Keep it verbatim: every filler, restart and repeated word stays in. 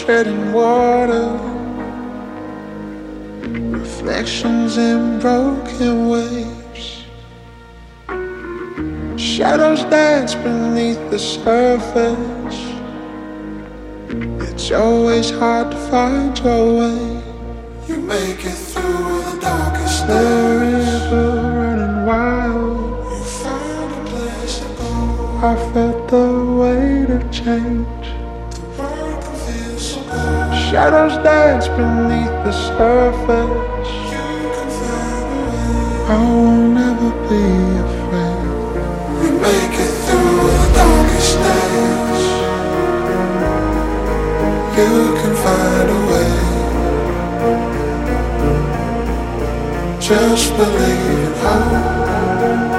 treading water, reflections in broken waves. Shadows dance beneath the surface. It's always hard to find your way. You make it through the darkest The days. river running wild. You found a place to go. I felt the weight of change. The world can feel so cold. Shadows dance beneath the surface. You can find a way. I will never be afraid. You make it through the darkest days. You can find a way. Just believe in hope.